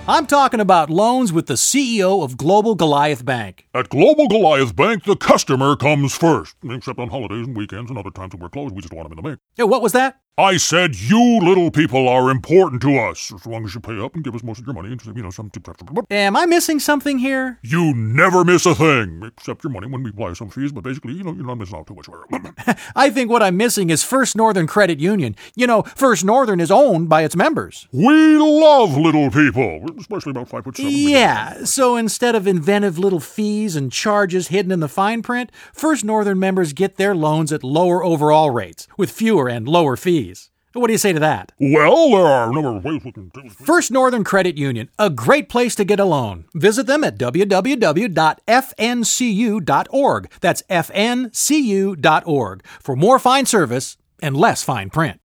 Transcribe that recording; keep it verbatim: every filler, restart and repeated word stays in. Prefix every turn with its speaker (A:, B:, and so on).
A: I'm talking about loans with the C E O of Global Goliath Bank.
B: At Global Goliath Bank, the customer comes first. Except on holidays and weekends and other times when we're closed, we just want them in the bank.
A: Yeah, what was that?
B: I said you little people are important to us. As long as you pay up and give us most of your money and, you know, some...
A: Am I missing something here?
B: You never miss a thing, except your money when we apply some fees, but basically, you know, you're not missing out too much.
A: I think what I'm missing is First Northern Credit Union. You know, First Northern is owned by its members.
B: We love little people, especially about five foot seven.
A: Yeah, so instead of inventive little fees and charges hidden in the fine print, First Northern members get their loans at lower overall rates, with fewer and lower fees. What do you say to that?
B: Well, there are a number of ways we can do it.
A: First Northern Credit Union, a great place to get a loan. Visit them at w w w dot f n c u dot org. That's f n c u dot org for more fine service and less fine print.